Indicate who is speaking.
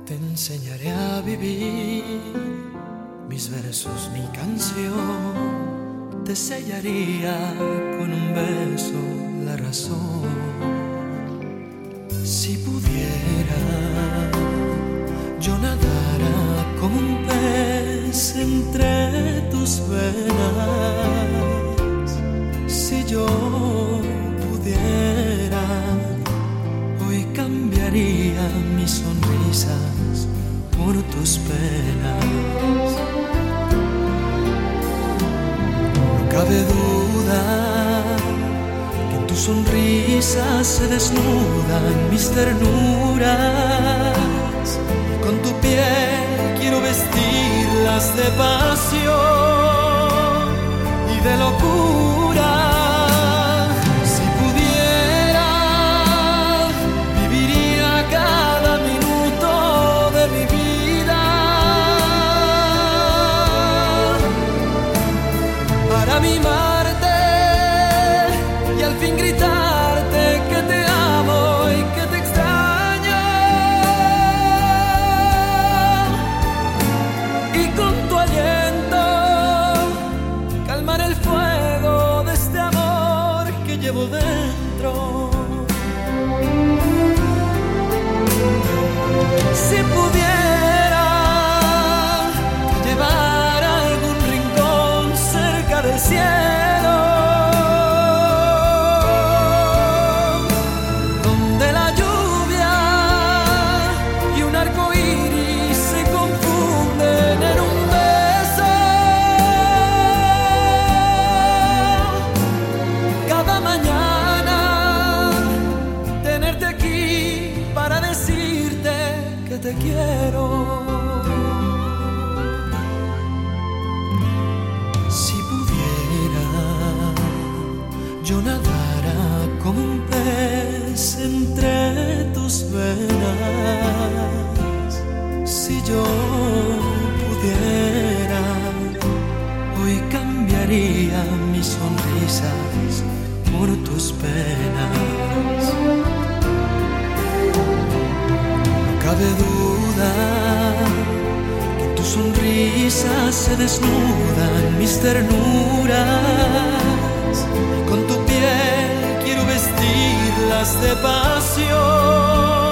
Speaker 1: Te enseñaré a vivir mis versos, mi canción. Te sellaría con un beso la razón. Si pudiera, yo nadara como un pez entre tus venas. Si yo pudiera, hoy cambiaría mis sonrisas por tus penas. No cabe duda que en tu sonrisa se desnudan mis ternuras. Con tu piel quiero vestirlas de pasión y de locura. Mimarte y al fin gritarte que te amo y que te extraño, y con tu aliento calmar el fuego de este amor que llevo dentro. Si pudiera llevar a algún rincón cerca del cielo, donde la lluvia y un arco iris se confunden en un beso, cada mañana tenerte aquí para decirte que te quiero. Yo nadara como un pez entre tus venas. Si yo pudiera, hoy cambiaría mis sonrisas por tus penas. No cabe duda que en tu sonrisa se desnudan mis ternuras. Con tu piel quiero vestirlas de pasión